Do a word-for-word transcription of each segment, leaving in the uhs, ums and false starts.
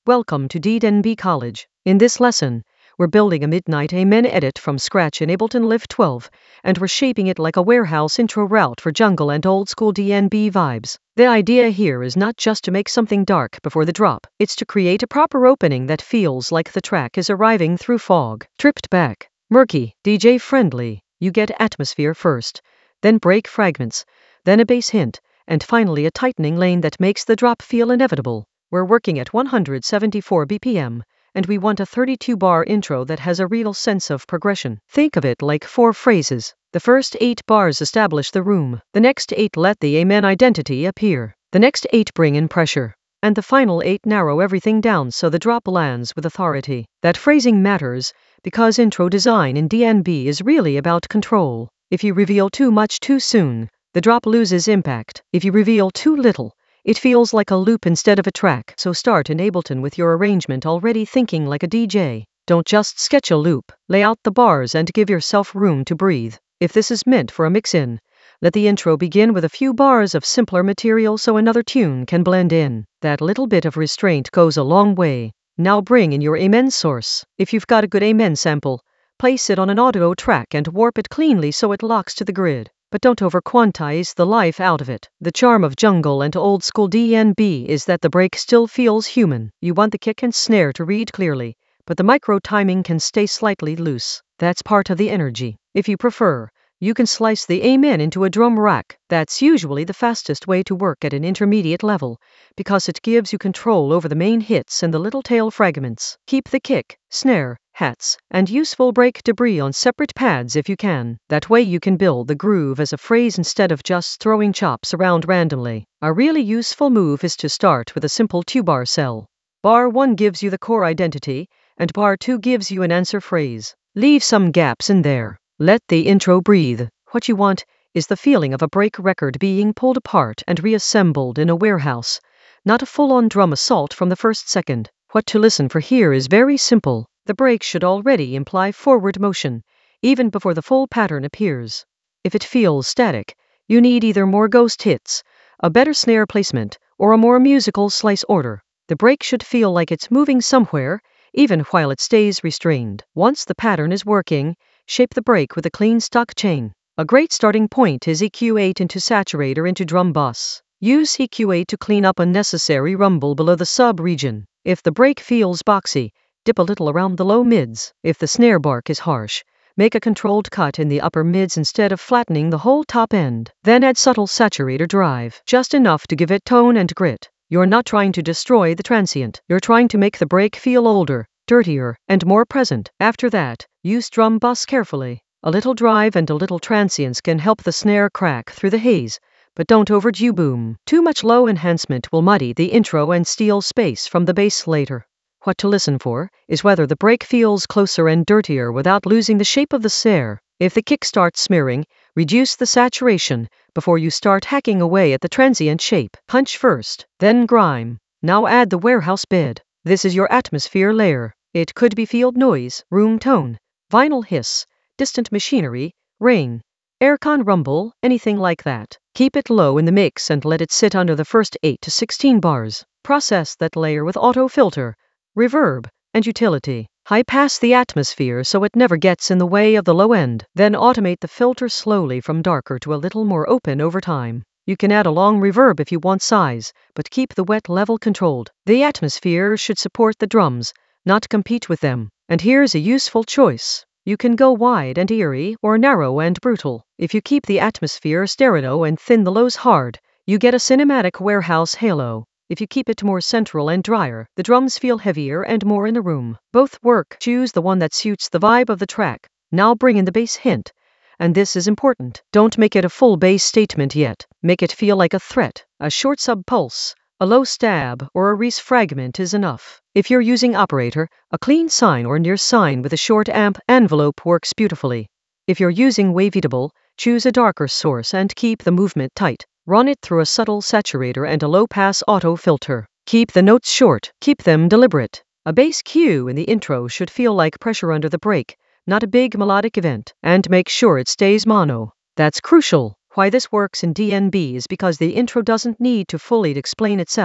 Welcome to D N B College. In this lesson, we're building a Midnight Amen edit from scratch in Ableton Lift twelve, and we're shaping it like a warehouse intro route for jungle and old school D N B vibes. The idea here is not just to make something dark before the drop, it's to create a proper opening that feels like the track is arriving through fog. Tripped back, murky, D J friendly. You get atmosphere first, then break fragments, then a bass hint, and finally a tightening lane that makes the drop feel inevitable. We're working at one hundred seventy-four B P M, and we want a thirty-two bar intro that has a real sense of progression. Think of it like four phrases. The first eight bars establish the room, the next eight let the Amen identity appear, the next eight bring in pressure, and the final eight narrow everything down so the drop lands with authority. That phrasing matters, because intro design in D N B is really about control. If you reveal too much too soon, the drop loses impact. If you reveal too little, it feels like a loop instead of a track. So start in Ableton with your arrangement already thinking like a D J. Don't just sketch a loop, lay out the bars and give yourself room to breathe. If this is meant for a mix-in, let the intro begin with a few bars of simpler material so another tune can blend in. That little bit of restraint goes a long way. Now bring in your Amen source. If you've got a good Amen sample, place it on an audio track and warp it cleanly so it locks to the grid. But don't over-quantize the life out of it. The charm of jungle and old school D N B is that the break still feels human. You want the kick and snare to read clearly, but the micro timing can stay slightly loose. That's part of the energy. If you prefer, you can slice the Amen into a drum rack. That's usually the fastest way to work at an intermediate level, because it gives you control over the main hits and the little tail fragments. Keep the kick, snare, hats, and useful break debris on separate pads if you can. That way you can build the groove as a phrase instead of just throwing chops around randomly. A really useful move is to start with a simple two-bar cell. Bar one gives you the core identity, and bar two gives you an answer phrase. Leave some gaps in there. Let the intro breathe. What you want is the feeling of a break record being pulled apart and reassembled in a warehouse, not a full-on drum assault from the first second. What to listen for here is very simple. The break should already imply forward motion, even before the full pattern appears. If it feels static, you need either more ghost hits, a better snare placement, or a more musical slice order. The break should feel like it's moving somewhere, even while it stays restrained. Once the pattern is working, shape the break with a clean stock chain. A great starting point is E Q eight into saturator into drum bus. Use E Q eight to clean up unnecessary rumble below the sub-region. If the break feels boxy, dip a little around the low mids. If the snare bark is harsh, make a controlled cut in the upper mids instead of flattening the whole top end. Then add subtle saturator drive, just enough to give it tone and grit. You're not trying to destroy the transient. You're trying to make the break feel older, dirtier, and more present. After that, use drum bus carefully. A little drive and a little transience can help the snare crack through the haze, but don't overdo boom. Too much low enhancement will muddy the intro and steal space from the bass later. What to listen for is whether the break feels closer and dirtier without losing the shape of the snare. If the kick starts smearing, reduce the saturation before you start hacking away at the transient shape. Punch first, then grime. Now add the warehouse bed. This is your atmosphere layer. It could be field noise, room tone, vinyl hiss, distant machinery, rain, aircon rumble, anything like that. Keep it low in the mix and let it sit under the first eight to sixteen bars. Process that layer with auto filter, reverb, and utility. High pass the atmosphere so it never gets in the way of the low end. Then automate the filter slowly from darker to a little more open over time. You can add a long reverb if you want size, but keep the wet level controlled. The atmosphere should support the drums, not compete with them. And here's a useful choice. You can go wide and eerie or narrow and brutal. If you keep the atmosphere stereo and thin the lows hard, you get a cinematic warehouse halo. If you keep it more central and drier, the drums feel heavier and more in the room. Both work. Choose the one that suits the vibe of the track. Now bring in the bass hint. And this is important. Don't make it a full bass statement yet. Make it feel like a threat. A short sub-pulse, a low stab, or a Reese fragment is enough. If you're using operator, a clean sine or near sine with a short amp envelope works beautifully. If you're using wavetable, choose a darker source and keep the movement tight. Run it through a subtle saturator and a low-pass auto filter. Keep the notes short, keep them deliberate. A bass cue in the intro should feel like pressure under the break, not a big melodic event, and make sure it stays mono. That's crucial. Why this works in D N B is because the intro doesn't need to fully explain itself.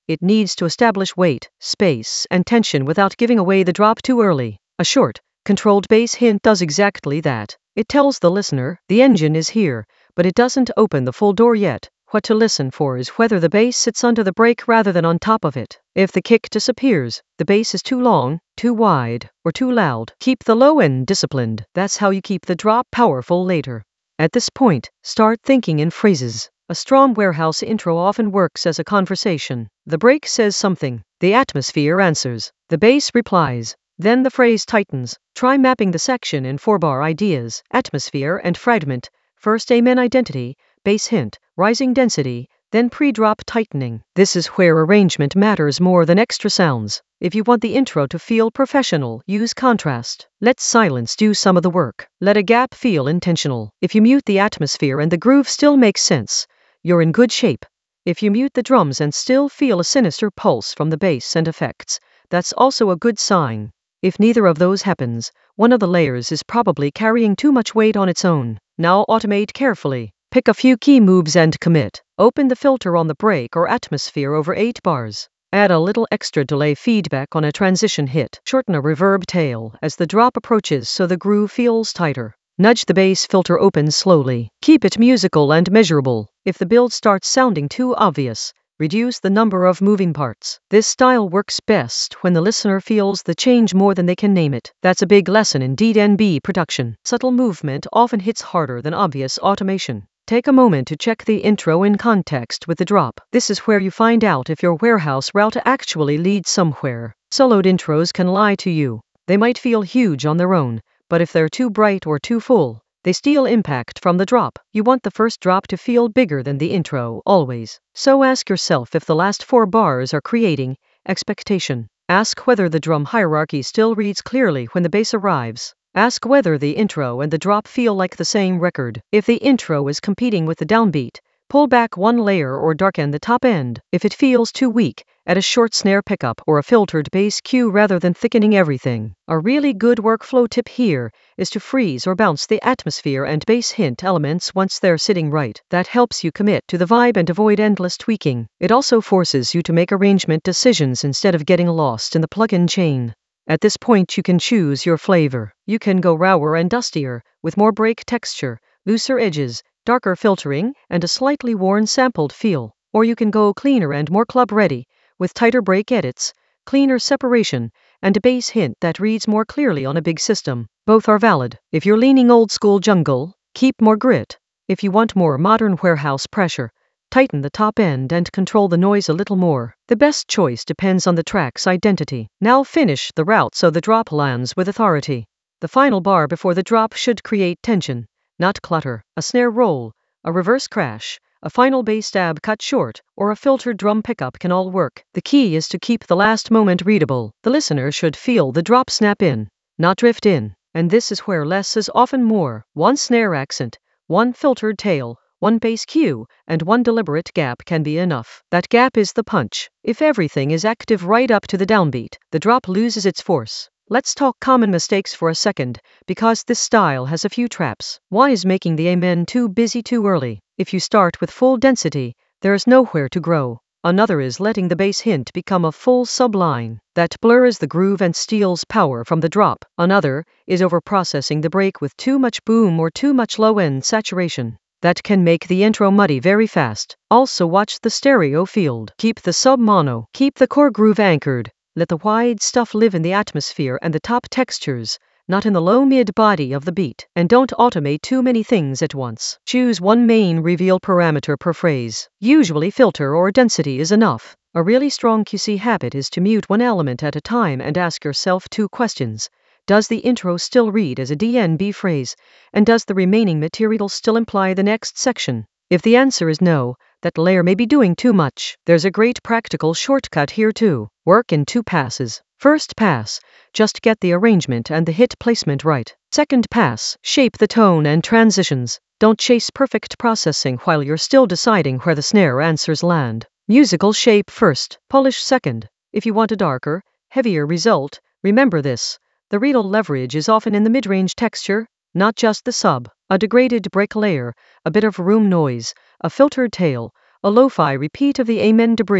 It needs to establish weight, space, and tension without giving away the drop too early. A short, controlled bass hint does exactly that. It tells the listener, the engine is here, but it doesn't open the full door yet. What to listen for is whether the bass sits under the brake rather than on top of it. If the kick disappears, the bass is too long, too wide, or too loud, keep the low end disciplined. That's how you keep the drop powerful later. At this point, start thinking in phrases. A strong warehouse intro often works as a conversation. The brake says something. The atmosphere answers. The bass replies. Then the phrase tightens. Try mapping the section in four-bar ideas, atmosphere and fragment. First amen identity, bass hint, rising density, then pre-drop tightening. This is where arrangement matters more than extra sounds. If you want the intro to feel professional, use contrast. Let silence do some of the work. Let a gap feel intentional. If you mute the atmosphere and the groove still makes sense, you're in good shape. If you mute the drums and still feel a sinister pulse from the bass and effects, that's also a good sign. If neither of those happens, one of the layers is probably carrying too much weight on its own. Now automate carefully. Pick a few key moves and commit. Open the filter on the brake or atmosphere over eight bars. Add a little extra delay feedback on a transition hit. Shorten a reverb tail as the drop approaches so the groove feels tighter. Nudge the bass filter open slowly. Keep it musical and measurable. If the build starts sounding too obvious, reduce the number of moving parts. This style works best when the listener feels the change more than they can name it. That's a big lesson in D and B production. Subtle movement often hits harder than obvious automation. Take a moment to check the intro in context with the drop. This is where you find out if your warehouse route actually leads somewhere. Soloed intros can lie to you. They might feel huge on their own, but if they're too bright or too full, they steal impact from the drop. You want the first drop to feel bigger than the intro, always. So ask yourself if the last four bars are creating expectation. Ask whether the drum hierarchy still reads clearly when the bass arrives. Ask whether the intro and the drop feel like the same record. If the intro is competing with the downbeat, pull back one layer or darken the top end. If it feels too weak, add a short snare pickup or a filtered bass cue rather than thickening everything. A really good workflow tip here is to freeze or bounce the atmosphere and bass hint elements once they're sitting right. That helps you commit to the vibe and avoid endless tweaking. It also forces you to make arrangement decisions instead of getting lost in the plug-in chain. At this point you can choose your flavor. You can go rawer and dustier, with more break texture, looser edges, darker filtering, and a slightly worn sampled feel. Or you can go cleaner and more club-ready, with tighter break edits, cleaner separation, and a bass hint that reads more clearly on a big system. Both are valid. If you're leaning old-school jungle, keep more grit. If you want more modern warehouse pressure, tighten the top end and control the noise a little more. The best choice depends on the track's identity. Now finish the route so the drop lands with authority. The final bar before the drop should create tension, not clutter. A snare roll, a reverse crash, a final bass stab cut short, or a filtered drum pickup can all work. The key is to keep the last moment readable. The listener should feel the drop snap in, not drift in. And this is where less is often more. One snare accent, one filtered tail, one bass cue, and one deliberate gap can be enough. That gap is the punch. If everything is active right up to the downbeat, the drop loses its force. Let's talk common mistakes for a second, because this style has a few traps. One is making the amen too busy too early. If you start with full density, there is nowhere to grow. Another is letting the bass hint become a full subline. That blurs the groove and steals power from the drop. Another is overprocessing the break with too much boom or too much low-end saturation. That can make the intro muddy very fast. Also watch the stereo field. Keep the sub-mono. Keep the core groove anchored. Let the wide stuff live in the atmosphere and the top textures, not in the low-mid body of the beat. And don't automate too many things at once. Choose one main reveal parameter per phrase. Usually filter or density is enough. A really strong Q C habit is to mute one element at a time and ask yourself two questions. Does the intro still read as a D and B phrase, and does the remaining material still imply the next section? If the answer is no, that layer may be doing too much. There's a great practical shortcut here too. Work in two passes. First pass, just get the arrangement and the hit placement right. Second pass, shape the tone and transitions. Don't chase perfect processing while you're still deciding where the snare answers land. Musical shape first, polish second. If you want a darker, heavier result, remember this. The real leverage is often in the mid-range texture, not just the sub. A degraded break layer, a bit of room noise, a filtered tail, a lo-fi repeat of the amen debris,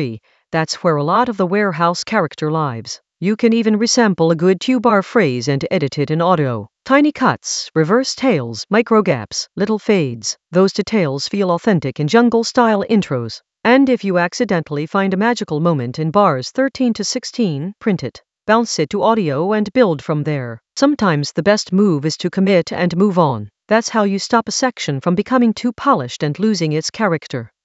That's where a lot of the warehouse character lives. You can even resample a good two-bar phrase and edit it in audio. Tiny cuts, reverse tails, micro gaps, little fades. Those details feel authentic in jungle-style intros. And if you accidentally find a magical moment in bars thirteen to sixteen, print it. Bounce it to audio and build from there. Sometimes the best move is to commit and move on. That's how you stop a section from becoming too polished and losing its character.